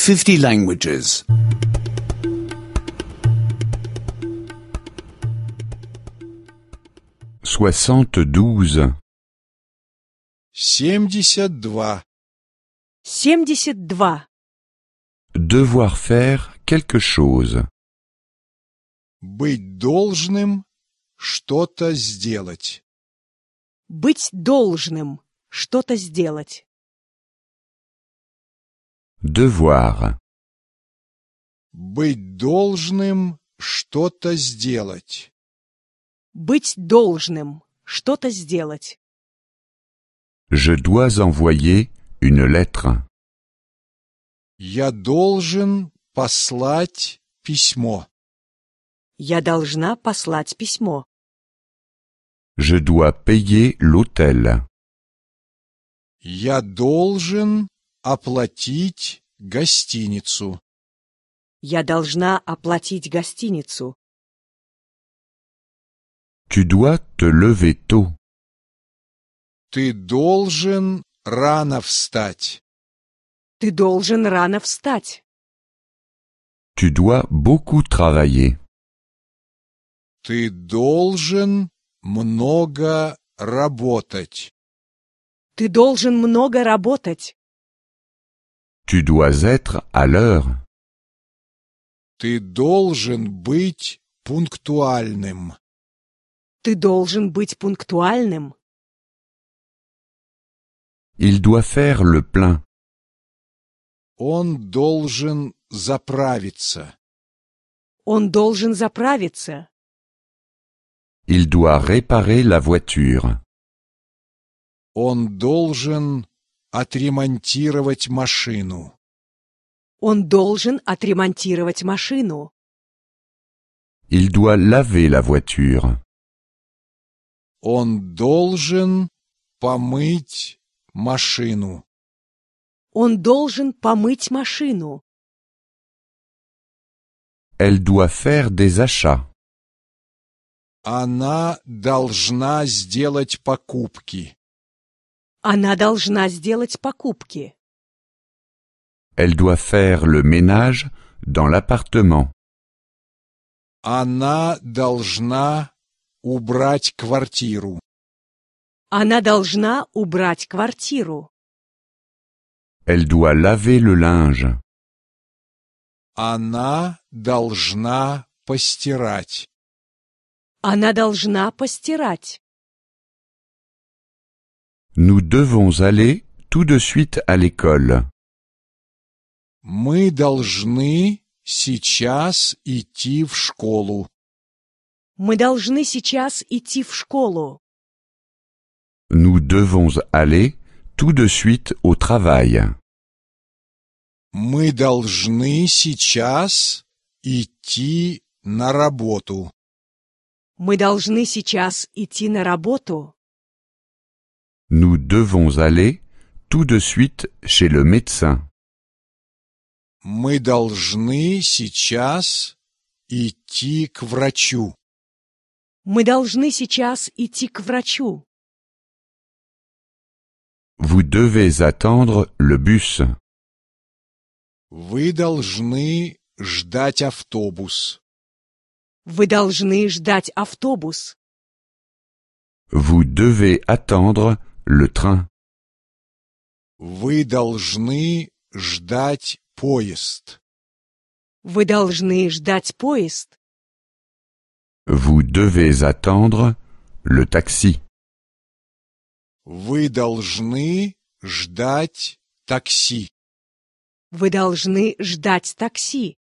50 languages. 72. 72. 72. Devoir faire quelque chose. Быть должным что-то сделать. Быть должным. Что-то сделать. Devoir. Быть должным что-то сделать. Быть должным. Что-то сделать. Je dois envoyer une lettre. Я должен послать письмо. Я должна послать письмо. Je dois payer l'hôtel. Я должен оплатить гостиницу. Я должна оплатить гостиницу. Tu dois te lever tôt. Ты должен рано встать. Ты должен рано встать. Tu dois beaucoup travailler. Ты должен много работать. Ты должен много работать. Tu dois être à l'heure. Ты должен быть пунктуальным. Ты должен быть пунктуальным. Il doit faire le plein. Он должен заправиться. Он должен заправиться. Il doit réparer la voiture. Он должен отремонтировать машину. Он должен отремонтировать машину. Il doit laver la voiture. Он должен помыть машину. Он должен помыть машину. Elle doit faire des achats. Она должна сделать покупки. Она должна сделать покупки. Elle doit faire le ménage dans l'appartement. Она должна убрать квартиру. Она должна убрать квартиру. Elle doit laver le linge. Она должна постирать. Она должна постирать. Nous devons aller tout de suite à l'école. Мы должны сейчас идти в школу. Мы должны сейчас идти в школу. Nous devons aller tout de suite au travail. Мы должны сейчас идти на работу. Мы должны сейчас идти на работу. Nous devons aller tout de suite chez le médecin. Мы должны сейчас идти к врачу. Мы должны сейчас идти к врачу. Vous devez attendre le bus. Вы должны ждать автобус. Вы должны ждать автобус. Vous devez attendre le train. Вы должны ждать поезд. Вы должны ждать поезд. Vous devez attendre le taxi. Вы должны ждать такси. Вы должны ждать такси.